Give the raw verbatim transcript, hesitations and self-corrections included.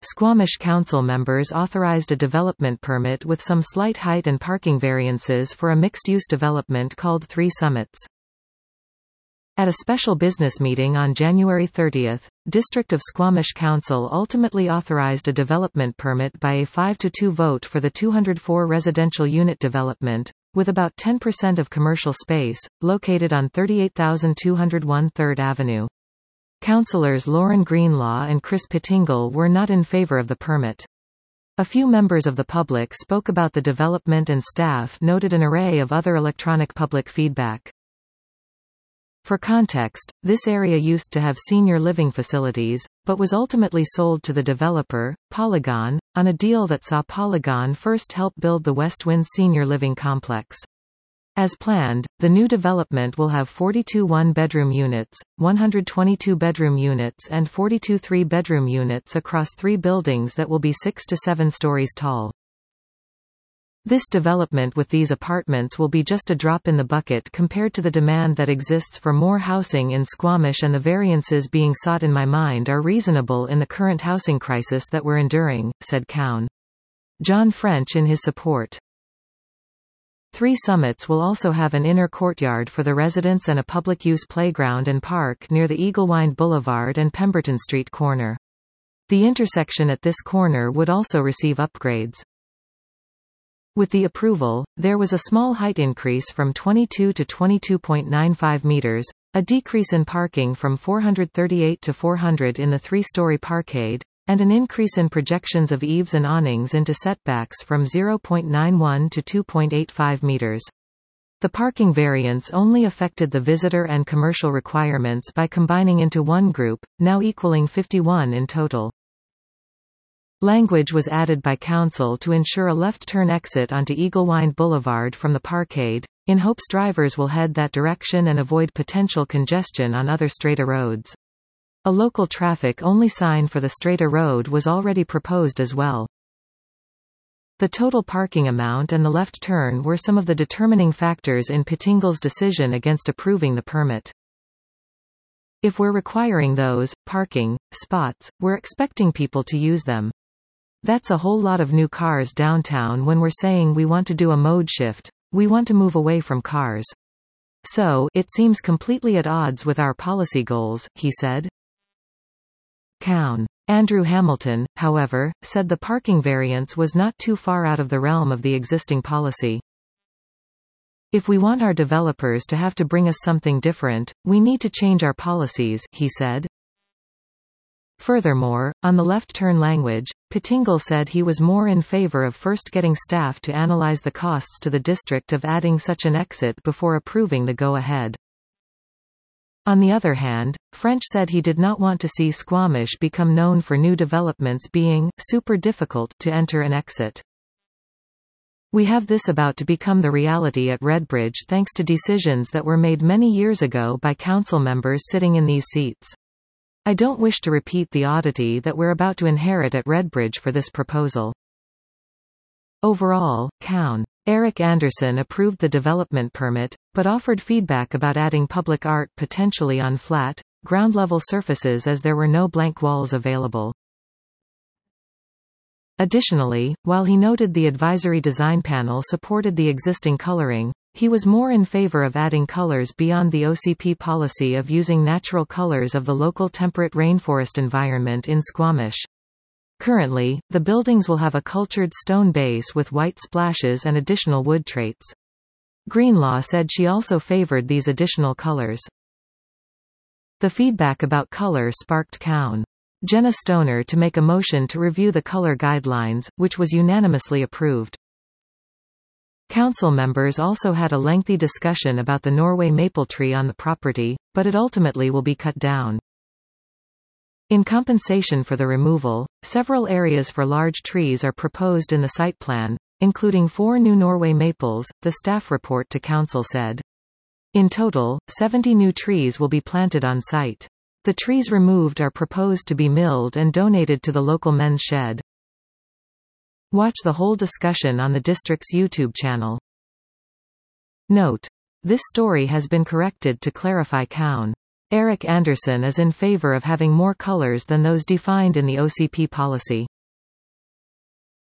Squamish Council members authorized a development permit with some slight height and parking variances for a mixed-use development called Three Summits. At a special business meeting on January thirtieth, District of Squamish Council ultimately authorized a development permit by a five to two vote for the two hundred four residential unit development, with about ten percent of commercial space, located on thirty-eight thousand two hundred one third Avenue. Councillors Lauren Greenlaw and Chris Pettingill were not in favor of the permit. A few members of the public spoke about the development and staff noted an array of other electronic public feedback. For context, this area used to have senior living facilities, but was ultimately sold to the developer, Polygon, on a deal that saw Polygon first help build the Westwind Senior Living Complex. As planned, the new development will have forty-two one-bedroom units, one hundred twenty-two bedroom units and forty-two three-bedroom units across three buildings that will be six to seven stories tall. This development with these apartments will be just a drop in the bucket compared to the demand that exists for more housing in Squamish, and the variances being sought in my mind are reasonable in the current housing crisis that we're enduring, said Cowan. John French in his support. Three Summits will also have an inner courtyard for the residents and a public-use playground and park near the Eaglewind Boulevard and Pemberton Street corner. The intersection at this corner would also receive upgrades. With the approval, there was a small height increase from twenty-two to twenty-two point nine five meters, a decrease in parking from four hundred thirty-eight to four hundred in the three-story parkade, and an increase in projections of eaves and awnings into setbacks from zero point nine one to two point eight five meters. The parking variance only affected the visitor and commercial requirements by combining into one group, now equaling fifty-one in total. Language was added by Council to ensure a left-turn exit onto Eaglewind Boulevard from the parkade, in hopes drivers will head that direction and avoid potential congestion on other straighter roads. A local traffic-only sign for the straighter road was already proposed as well. The total parking amount and the left turn were some of the determining factors in Pettingill's decision against approving the permit. If we're requiring those parking spots, we're expecting people to use them. That's a whole lot of new cars downtown. When we're saying we want to do a mode shift, we want to move away from cars. So, it seems completely at odds with our policy goals, he said. Cowan. Andrew Hamilton, however, said the parking variance was not too far out of the realm of the existing policy. If we want our developers to have to bring us something different, we need to change our policies, he said. Furthermore, on the left-turn language, Pettingill said he was more in favor of first getting staff to analyze the costs to the district of adding such an exit before approving the go-ahead. On the other hand, French said he did not want to see Squamish become known for new developments being super difficult to enter and exit. We have this about to become the reality at Redbridge thanks to decisions that were made many years ago by council members sitting in these seats. I don't wish to repeat the oddity that we're about to inherit at Redbridge for this proposal. Overall, Cowan. Eric Anderson approved the development permit, but offered feedback about adding public art potentially on flat, ground-level surfaces as there were no blank walls available. Additionally, while he noted the advisory design panel supported the existing coloring, he was more in favor of adding colors beyond the O C P policy of using natural colors of the local temperate rainforest environment in Squamish. Currently, the buildings will have a cultured stone base with white splashes and additional wood traits. Greenlaw said she also favored these additional colors. The feedback about color sparked Cowan. Jenna Stoner to make a motion to review the color guidelines, which was unanimously approved. Council members also had a lengthy discussion about the Norway maple tree on the property, but it ultimately will be cut down. In compensation for the removal, several areas for large trees are proposed in the site plan, including four new Norway maples, the staff report to Council said. In total, seventy new trees will be planted on site. The trees removed are proposed to be milled and donated to the local men's shed. Watch the whole discussion on the district's YouTube channel. Note: this story has been corrected to clarify Cowan. Eric Anderson is in favor of having more colors than those defined in the O C P policy.